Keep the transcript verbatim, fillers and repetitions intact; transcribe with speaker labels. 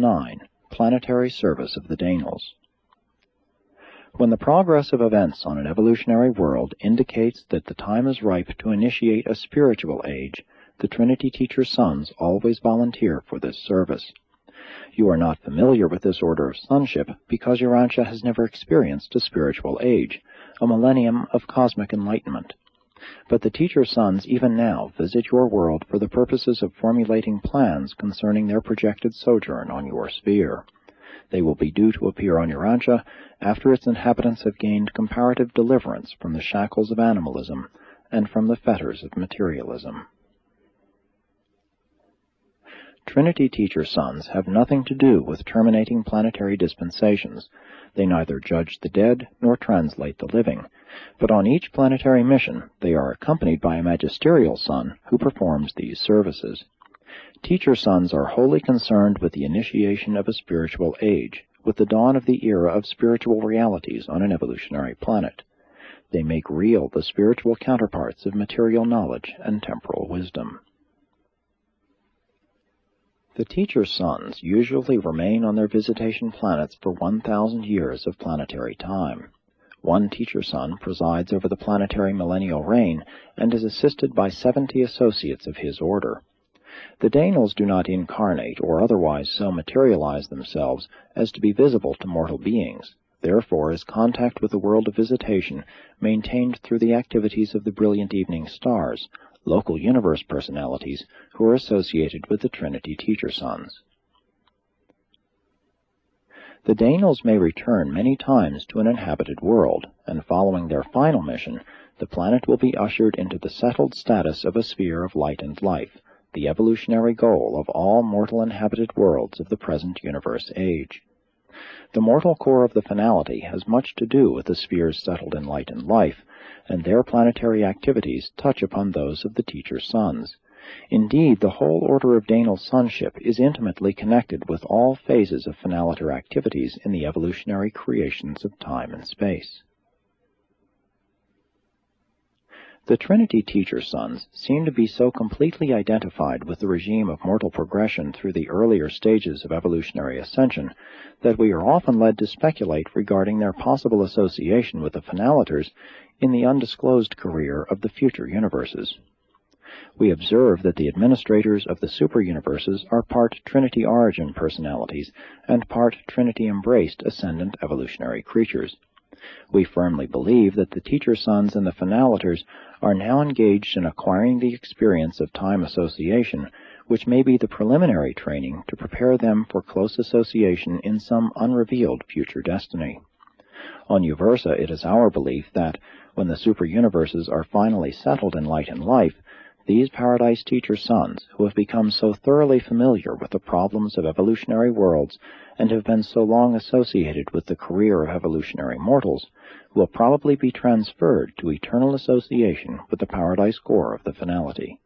Speaker 1: nine. Planetary Service of the Daenals. When the progress of events on an evolutionary world indicates that the time is ripe to initiate a spiritual age, the Trinity Teacher's sons always volunteer for this service. You are not familiar with this order of sonship because Urantia has never experienced a spiritual age, a millennium of cosmic enlightenment. But the Teacher's sons even now visit your world for the purposes of formulating plans concerning their projected sojourn on your sphere. They will be due to appear on Urantia after its inhabitants have gained comparative deliverance from the shackles of animalism and from the fetters of materialism. Trinity Teacher sons have nothing to do with terminating planetary dispensations. They neither judge the dead nor translate the living, but on each planetary mission they are accompanied by a magisterial son who performs these services. Teacher sons are wholly concerned with the initiation of a spiritual age, with the dawn of the era of spiritual realities on an evolutionary planet. They make real the spiritual counterparts of material knowledge and temporal wisdom. The Teacher's sons usually remain on their visitation planets for one thousand years of planetary time. One Teacher son presides over the planetary millennial reign and is assisted by seventy associates of his order. The Daenals do not incarnate or otherwise so materialize themselves as to be visible to mortal beings. Therefore is contact with the world of visitation maintained through the activities of the brilliant evening stars, local universe personalities who are associated with the Trinity Teacher sons. The Daenals may return many times to an inhabited world, and following their final mission, the planet will be ushered into the settled status of a sphere of light and life, the evolutionary goal of all mortal inhabited worlds of the present universe age. The mortal core of the finality has much to do with the spheres settled in light and life, and their planetary activities touch upon those of the Teacher's sons. Indeed, the whole order of Daenal sonship is intimately connected with all phases of finaliter activities in the evolutionary creations of time and space. The Trinity Teacher sons seem to be so completely identified with the regime of mortal progression through the earlier stages of evolutionary ascension that we are often led to speculate regarding their possible association with the finaliters in the undisclosed career of the future universes. We observe that the administrators of the super-universes are part Trinity origin personalities and part Trinity-embraced ascendant evolutionary creatures. We firmly believe that the Teacher sons and the finaliters are now engaged in acquiring the experience of time association, which may be the preliminary training to prepare them for close association in some unrevealed future destiny. On Uversa, it is our belief that, when the super-universes are finally settled in light and life, these Paradise Teacher sons, who have become so thoroughly familiar with the problems of evolutionary worlds and have been so long associated with the career of evolutionary mortals, will probably be transferred to eternal association with the Paradise core of the finality.